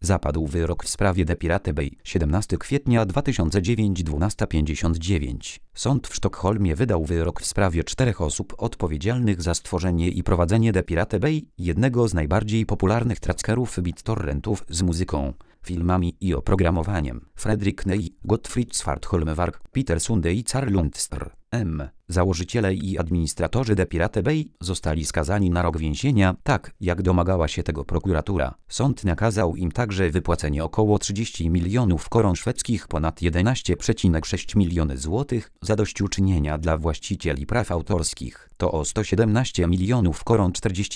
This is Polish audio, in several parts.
zapadł wyrok w sprawie The Pirate Bay 17 kwietnia 2009 12:59. Sąd w Sztokholmie wydał wyrok w sprawie 4 osób odpowiedzialnych za stworzenie i prowadzenie The Pirate Bay, jednego z najbardziej popularnych trackerów BitTorrentów z muzyką, filmami i oprogramowaniem. Fredrik Ney, Gottfried Svartholmvark, Peter Sunde i Carl Lundstr, M., założyciele i administratorzy The Pirate Bay, zostali skazani na rok więzienia, tak jak domagała się tego prokuratura. Sąd nakazał im także wypłacenie około 30 milionów koron szwedzkich, ponad 11,6 miliony złotych, zadośćuczynienia dla właścicieli praw autorskich. To o 117 milionów koron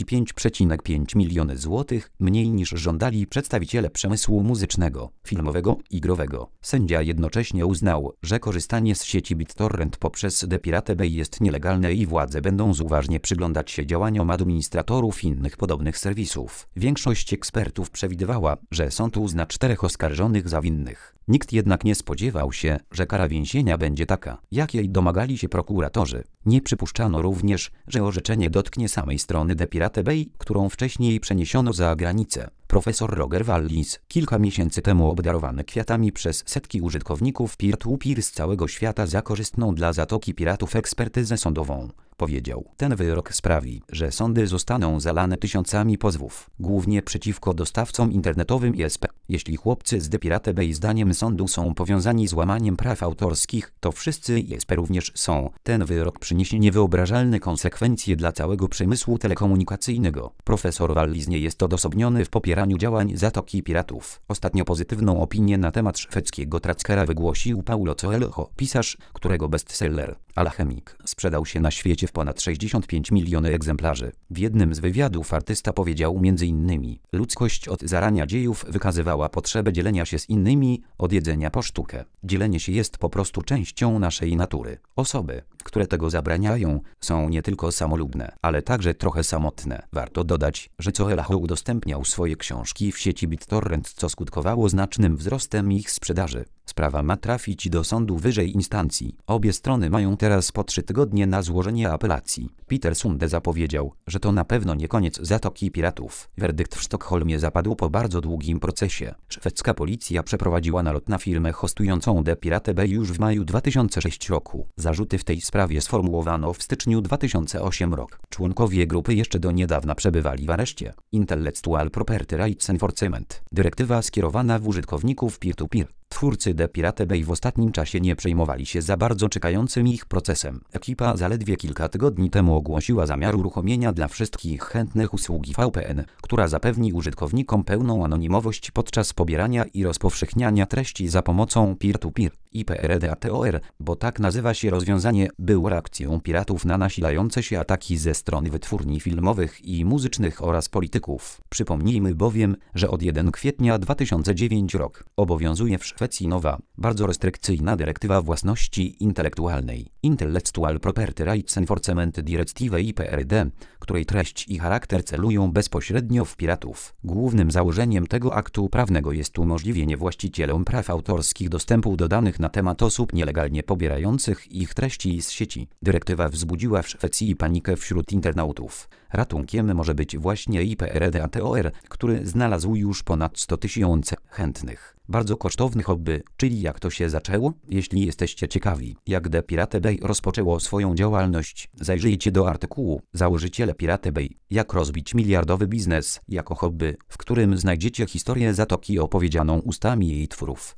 45,5 miliony złotych mniej niż żądali przedstawiciele przemysłu muzycznego, filmowego i growego. Sędzia jednocześnie uznał, że korzystanie z sieci BitTorrent poprzez The Pirate Bay jest nielegalne i władze będą uważnie przyglądać się działaniom administratorów innych podobnych serwisów. Większość ekspertów przewidywała, że sąd uzna 4 oskarżonych za winnych. Nikt jednak nie spodziewał się, że kara więzienia będzie taka, jakiej domagali się prokuratorzy. Nie przypuszczano również, że orzeczenie dotknie samej strony The Pirate Bay, którą wcześniej przeniesiono za granicę. Profesor Roger Wallis, kilka miesięcy temu obdarowany kwiatami przez setki użytkowników peer-to-peer z całego świata za korzystną dla Zatoki Piratów ekspertyzę sądową, powiedział: ten wyrok sprawi, że sądy zostaną zalane tysiącami pozwów, głównie przeciwko dostawcom internetowym ISP. Jeśli chłopcy z The Pirate Bay zdaniem sądu są powiązani z łamaniem praw autorskich, to wszyscy ISP również są. Ten wyrok przyniesie niewyobrażalne konsekwencje dla całego przemysłu telekomunikacyjnego. Profesor Wallis nie jest odosobniony w popieraniu działań Zatoki Piratów. Ostatnio pozytywną opinię na temat szwedzkiego trackera wygłosił Paulo Coelho, pisarz, którego bestseller Alchemik sprzedał się na świecie w ponad 65 miliony egzemplarzy. W jednym z wywiadów artysta powiedział m.in.: ludzkość od zarania dziejów wykazywała potrzebę dzielenia się z innymi, od jedzenia po sztukę. Dzielenie się jest po prostu częścią naszej natury. Osoby, które tego zabraniają, są nie tylko samolubne, ale także trochę samotne. Warto dodać, że Coelho udostępniał swoje książki w sieci BitTorrent, co skutkowało znacznym wzrostem ich sprzedaży. Sprawa ma trafić do sądu wyższej instancji. Obie strony mają teraz po 3 tygodnie na złożenie apelacji. Peter Sunde zapowiedział, że to na pewno nie koniec Zatoki Piratów. Werdykt w Sztokholmie zapadł po bardzo długim procesie. Szwedzka policja przeprowadziła nalot na firmę hostującą The Pirate Bay już w maju 2006 roku. Zarzuty w tej sprawie sformułowano w styczniu 2008 roku. Członkowie grupy jeszcze do niedawna przebywali w areszcie. Intellectual Property Rights Enforcement, dyrektywa skierowana w użytkowników peer-to-peer. Twórcy The Pirate Bay w ostatnim czasie nie przejmowali się za bardzo czekającym ich procesem. Ekipa zaledwie kilka tygodni temu ogłosiła zamiar uruchomienia dla wszystkich chętnych usługi VPN, która zapewni użytkownikom pełną anonimowość podczas pobierania i rozpowszechniania treści za pomocą peer-to-peer. IPRDATOR, bo tak nazywa się rozwiązanie, był reakcją piratów na nasilające się ataki ze strony wytwórni filmowych i muzycznych oraz polityków. Przypomnijmy bowiem, że od 1 kwietnia 2009 roku obowiązuje w Szwecji nowa, bardzo restrykcyjna dyrektywa własności intelektualnej, Intellectual Property Rights Enforcement Directive IPRD, której treść i charakter celują bezpośrednio w piratów. Głównym założeniem tego aktu prawnego jest umożliwienie właścicielom praw autorskich dostępu do danych na temat osób nielegalnie pobierających ich treści z sieci. Dyrektywa wzbudziła w Szwecji panikę wśród internautów. Ratunkiem może być właśnie IPRDATOR, który znalazł już ponad 100 000 chętnych. Bardzo kosztowny hobby, czyli jak to się zaczęło? Jeśli jesteście ciekawi, jak The Pirate Bay rozpoczęło swoją działalność, zajrzyjcie do artykułu Założyciele Pirate Bay, jak rozbić miliardowy biznes jako hobby, w którym znajdziecie historię Zatoki opowiedzianą ustami jej twórów.